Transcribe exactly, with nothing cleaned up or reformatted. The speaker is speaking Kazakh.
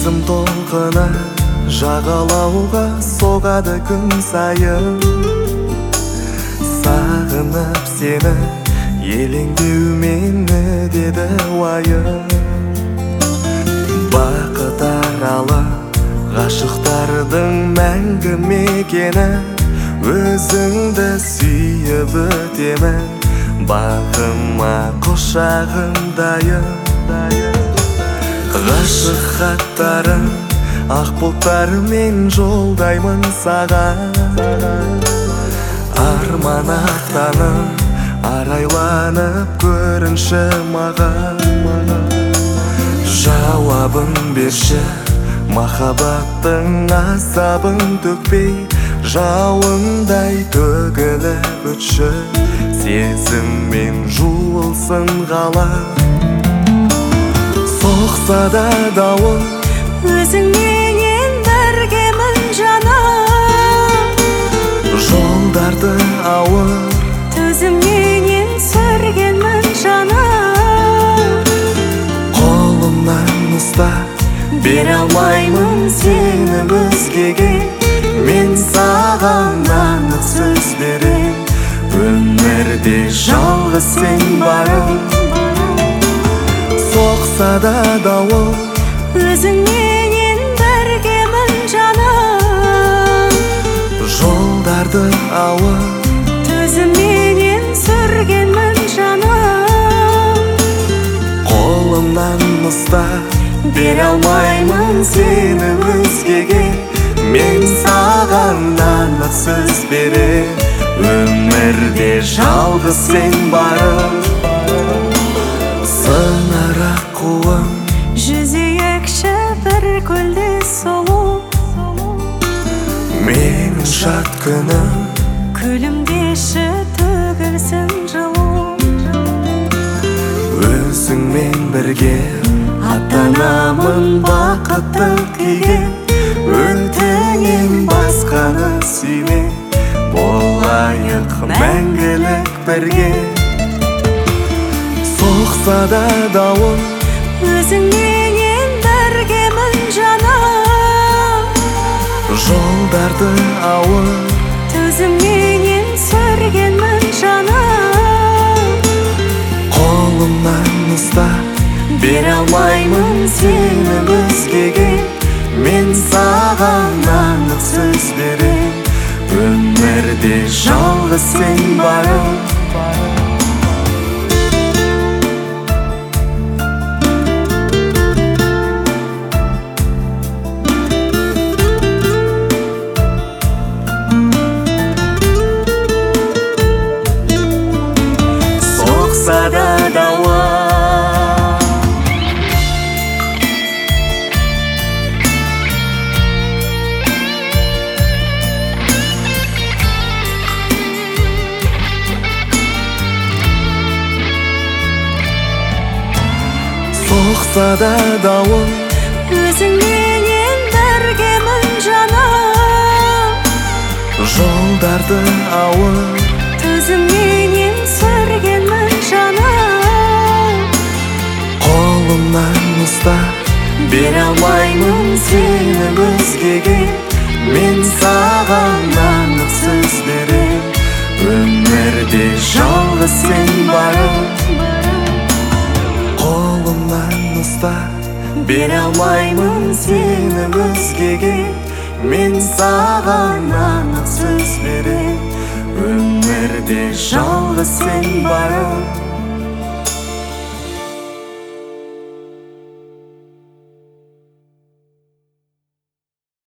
сезім толқыны жағалауға соғады күн сайын. Сағынып сені елеңдеу мені деді уайым. Бақыт аралы ғашықтардың мәңгі мекені, өзіңді сүйіп өтемін, бағыма құшағым дайын. Ғашық хаттарын ақ бұлттармен жолдаймын саған. Арман ақтаным арайланып көрінші маған. Жауабын берші, махаббаттың азабын төкпей, жауындай төгіліп өтші, сезіммен жуылсын ғала. Соқса да дауыл, өзіңменен біргемін жаным. Жолдарды ауыр, төзімменен сүргенмін жаным. Қолымнан ұстап бере алмаймын сені өзгеге, мен саған анық сөз берем, өмірде жалғыз сен барым. Соқса да дауыл, өзіңменен біргемін жаным. жолдарды ауыр, төзімменен сүргенмін жаным. қолымнан ұстап бере алмаймын сені өзгеге, мен саған анық сөз берем, өмірде жалғыз сен барым. Сыңырақ қуым, Жүзейікші бір көлде сұлу, менің шат күнім, күлімдеші төгілсін жылу. өзіңмен бірге аттанамын бақытты күйге, өтінем басқаны сүйме, болайық мәңгілік бірге. Соқса да дауыл, өзіңменен біргемін жаным. жолдарды ауыр, төзімменен сүргенмін жаным. қолымнан ұстап бере алмаймын сені өзгеге, мен саған анық сөз берем, өмірде жалғыз сен барым. Соқса да дауыл, соқса да дауыл, өзіңменен біргемін жаным. жолдарды ауыр, төзімменен сүргенмін жаным. қолымнан ұстап бере алмаймын сені өзгеге, мен саған анық сөз берем, өмірде жалғыз сен барым. Қолымнан ұстап бере алмаймын сені өзгеге, мен саған анық сөз берем, өмірде жалғыз сен барым.